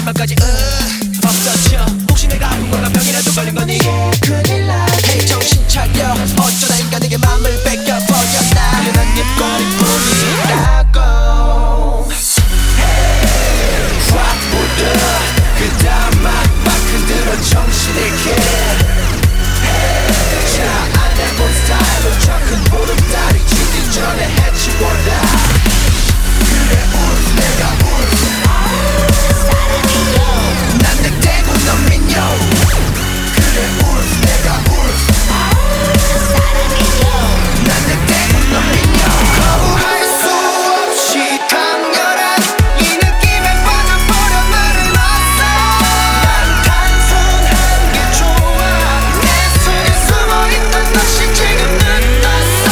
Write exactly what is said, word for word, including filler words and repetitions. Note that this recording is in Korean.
마지막까지 uh, 없어져. 혹시 내가 아픈 건가 병이라도 걸린 거니 큰일 나. Hey 정신 차려. 어쩌다 인간에게 맘을 뺏겨버렸나. 당연한 입거리뿐이라고. Hey 확보다 그 다음 막막 흔들어 정신을 깨. Hey 자 안 해본 스타일로 저 큰 보름달이 지기 전에 해치워라. 그래 울프 내가 울프 난 늑대고 넌 민요. 그래 울프 내가 울프 난 늑대고 넌 민요. 거부할 수 없이 강렬한 이 느낌에 빠져버려 나를 놨어. 난 단순한 게 좋아. 내 속에 숨어있던 것이 지금 느꼈어.